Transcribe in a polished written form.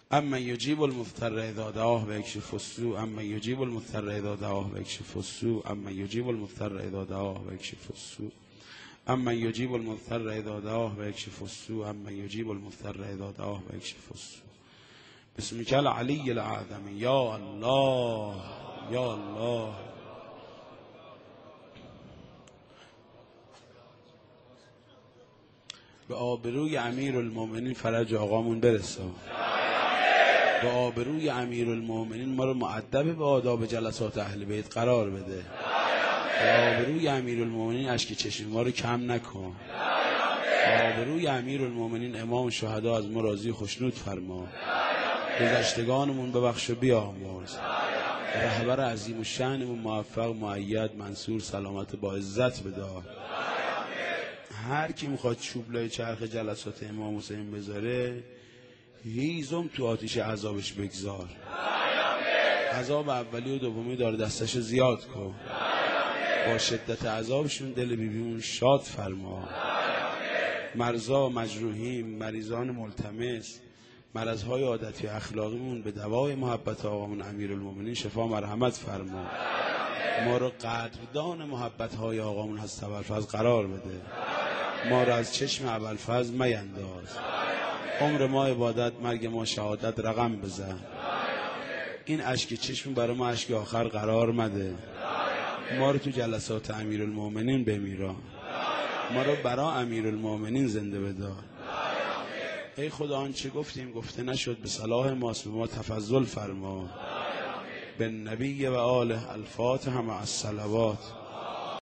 اما یجیب المضطر اذا دعاه و یکشف السوء، اما یجیب المضطر اذا دعاه و یکشف السوء، اما یجیب المضطر اذا دعاه و یکشف السوء، اما یجیب المضطر اذا دعاه و یکشف السوء، اما یجیب المضطر اذا دعاه و یکشف السوء. بسمک العلی الاعظم. یا الله یا الله. به آبروی امیرالمومنین فرج آقامون برسه. به آبروی امیرالمومنین ما رو مؤدب به آداب جلسات اهل بیت قرار بده. به آبروی امیرالمومنین اشک چشم ما رو کم نکن. به آبروی امیرالمومنین امام شهدا از ما راضی خوشنود فرما. گذشتگانمون ببخش و بیامرز. رهبر عظیم الشأنمون موفق مؤید منصور سلامت با عزت بدار. هر کی میخواد چوب لای چرخ جلسات امام حسین بذاره هیزم تو آتیش عذابش بگذار. عذاب اولی و دومی دار دستش زیاد کن. با شدت عذابشون دل بیبیمون شاد فرما. مرزا مجروحین مریضان ملتمس مرضهای عادتی اخلاقیمون به دوای محبت آقامون امیرالمومنین شفا مرحمت فرما. ما رو قدردان محبتهای آقامون هست ابوالفضل قرار بده. ما رو از چشم ابوالفضل مینداز. عمر ما عبادت مرگ ما شهادت رقم بزن. این اشک چشم برای ما اشک آخر قرار مده. ما رو تو جلسات امیرالمومنین بمیران. ما رو برای امیرالمومنین زنده بدار. ای خدا آنچه گفتیم گفته نشد به صلاح ماست، به ما تفضل فرما. به نبی و آله الفاتحه مع الصلوات.